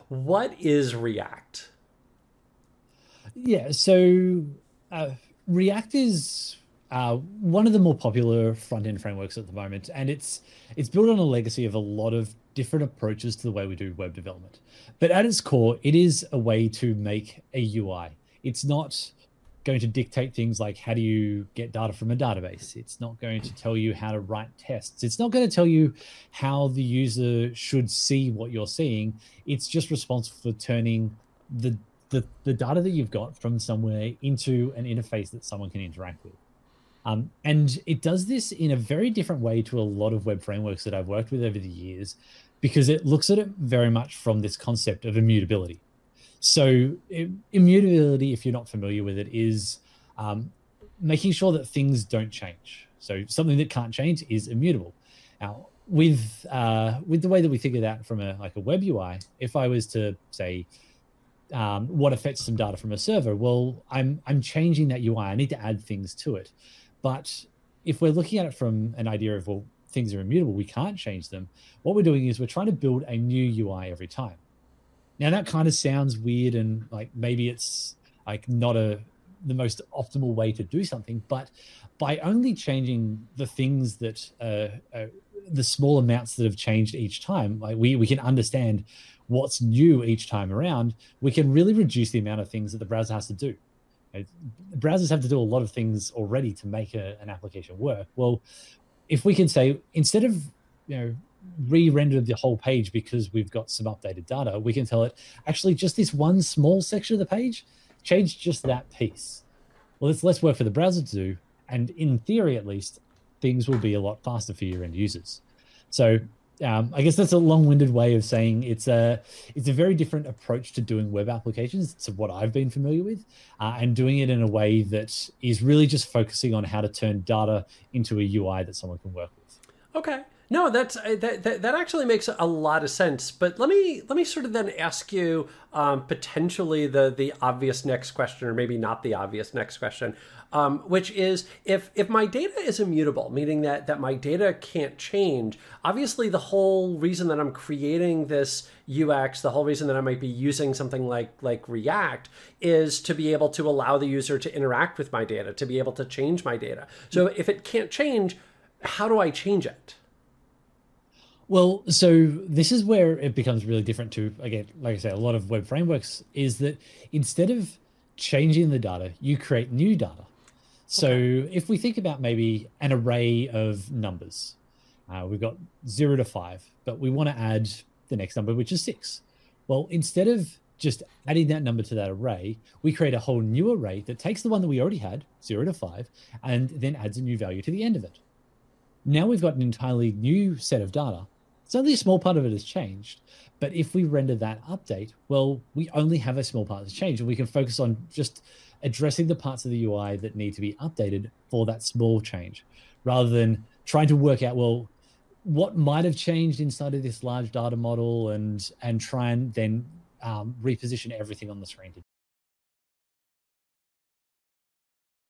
What is React? Yeah, so uh, React is one of the more popular front-end frameworks at the moment, and it's built on a legacy of a lot of different approaches to the way we do web development. But at its core, it is a way to make a UI. It's not going to dictate things like how do you get data from a database. It's not going to tell you how to write tests. It's not going to tell you how the user should see what you're seeing. It's just responsible for turning the the data that you've got from somewhere into an interface that someone can interact with. And it does this in a very different way to a lot of web frameworks that I've worked with over the years, because it looks at it very much from this concept of immutability. So, immutability, if you're not familiar with it, is making sure that things don't change. So, something that can't change is immutable. Now, with the way that we think of that from a web UI, if I was to say what affects some data from a server, well, I'm changing that UI. I need to add things to it. But if we're looking at it from an idea of, well, things are immutable, we can't change them. What we're doing is we're trying to build a new UI every time. Now that kind of sounds weird, and like maybe it's like not the most optimal way to do something, but by only changing the things that the small amounts that have changed each time, like we can understand what's new each time around, we can really reduce the amount of things that the browser has to do. Browsers have to do a lot of things already to make an application work. Well, if we can say, instead of re-render the whole page because we've got some updated data, we can tell it, actually, just this one small section of the page, change just that piece. Well, it's less work for the browser to do, and in theory, at least, things will be a lot faster for your end users. So I guess that's a long-winded way of saying it's a very different approach to doing web applications to what I've been familiar with, and doing it in a way that is really just focusing on how to turn data into a UI that someone can work with. Okay. No, that actually makes a lot of sense. But let me sort of then ask you potentially the obvious next question, or maybe not the obvious next question, which is if my data is immutable, meaning that my data can't change. Obviously, the whole reason that I'm creating this UX, the whole reason that I might be using something like React, is to be able to allow the user to interact with my data, to be able to change my data. So if it can't change, how do I change it? Well, so this is where it becomes really different to, again, like I said, a lot of web frameworks is that instead of changing the data, you create new data. So Okay. if we think about maybe an array of numbers, we've got 0 to 5, but we want to add the next number, which is 6. Well, instead of just adding that number to that array, we create a whole new array that takes the one that we already had, 0 to 5, and then adds a new value to the end of it. Now we've got an entirely new set of data. It's only a small part of it has changed, but if we render that update, well, we only have a small part that's changed, and we can focus on just addressing the parts of the UI that need to be updated for that small change, rather than trying to work out, well, what might have changed inside of this large data model, and try and then reposition everything on the screen to